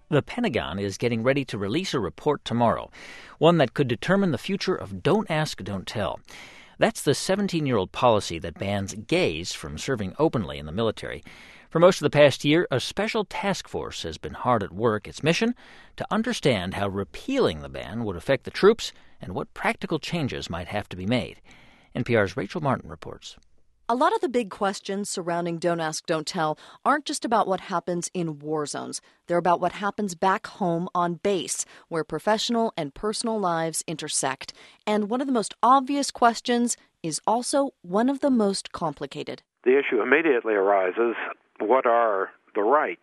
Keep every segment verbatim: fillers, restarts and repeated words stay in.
The Pentagon is getting ready to release a report tomorrow, one that could determine the future of Don't Ask, Don't Tell. That's the seventeen-year-old policy that bans gays from serving openly in the military. For most of the past year, a special task force has been hard at work. Its mission? To understand how repealing the ban would affect the troops and what practical changes might have to be made. N P R's Rachel Martin reports. A lot of the big questions surrounding Don't Ask, Don't Tell aren't just about what happens in war zones. They're about what happens back home on base, where professional and personal lives intersect. And one of the most obvious questions is also one of the most complicated. The issue immediately arises, what are the rights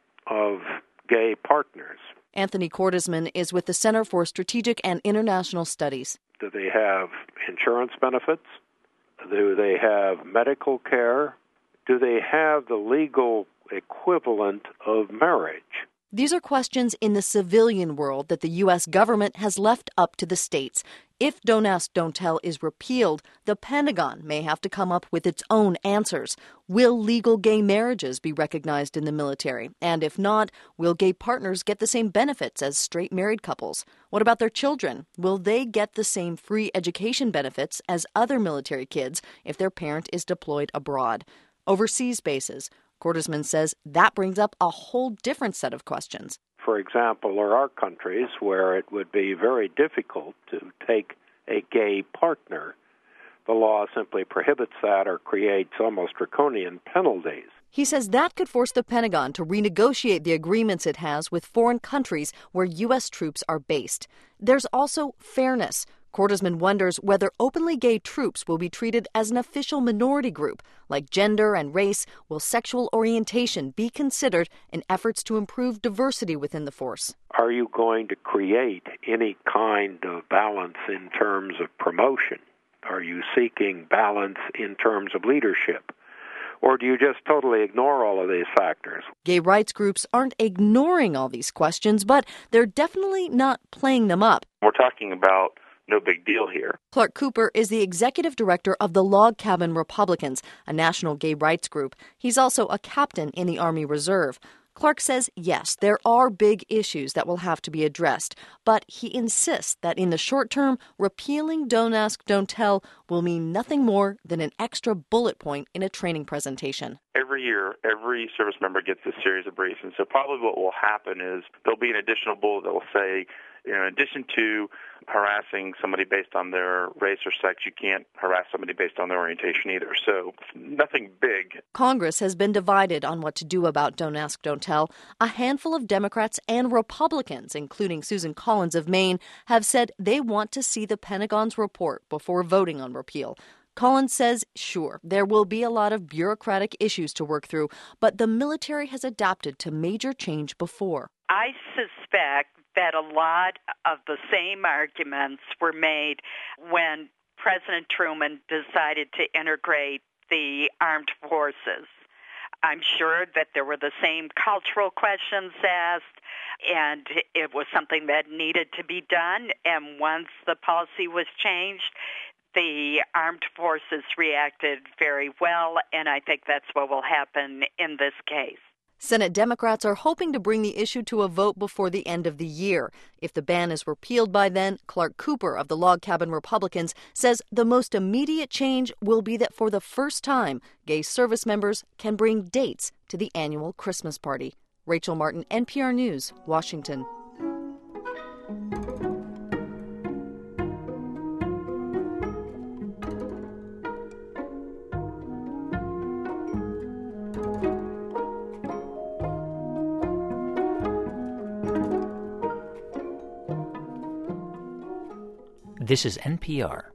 of gay partners? Anthony Cordesman is with the Center for Strategic and International Studies. Do they have insurance benefits? Do they have medical care? Do they have the legal equivalent of marriage? These are questions in the civilian world that the U S government has left up to the states. If Don't Ask, Don't Tell is repealed, the Pentagon may have to come up with its own answers. Will legal gay marriages be recognized in the military? And if not, will gay partners get the same benefits as straight married couples? What about their children? Will they get the same free education benefits as other military kids if their parent is deployed abroad? Overseas bases. Cordesman says that brings up a whole different set of questions. For example, there are countries where it would be very difficult to take a gay partner. The law simply prohibits that or creates almost draconian penalties. He says that could force the Pentagon to renegotiate the agreements it has with foreign countries where U S troops are based. There's also fairness. Cordesman wonders whether openly gay troops will be treated as an official minority group. Like gender and race, will sexual orientation be considered in efforts to improve diversity within the force? Are you going to create any kind of balance in terms of promotion? Are you seeking balance in terms of leadership? Or do you just totally ignore all of these factors? Gay rights groups aren't ignoring all these questions, but they're definitely not playing them up. We're talking about no big deal here. Clark Cooper is the executive director of the Log Cabin Republicans, a national gay rights group. He's also a captain in the Army Reserve. Clark says, yes, there are big issues that will have to be addressed, but he insists that in the short term, repealing Don't Ask, Don't Tell will mean nothing more than an extra bullet point in a training presentation. Every year, every service member gets this series of briefs, and so probably what will happen is there'll be an additional bullet that will say, you know, in addition to harassing somebody based on their race or sex, you can't harass somebody based on their orientation either. So nothing big. Congress has been divided on what to do about Don't Ask, Don't Tell. A handful of Democrats and Republicans, including Susan Collins of Maine, have said they want to see the Pentagon's report before voting on repeal. Collins says, sure, there will be a lot of bureaucratic issues to work through, but the military has adapted to major change before. I suspect that a lot of the same arguments were made when President Truman decided to integrate the armed forces. I'm sure that there were the same cultural questions asked, and it was something that needed to be done. And once the policy was changed, the armed forces reacted very well, and I think that's what will happen in this case. Senate Democrats are hoping to bring the issue to a vote before the end of the year. If the ban is repealed by then, Clark Cooper of the Log Cabin Republicans says the most immediate change will be that for the first time, gay service members can bring dates to the annual Christmas party. Rachel Martin, N P R News, Washington. This is N P R.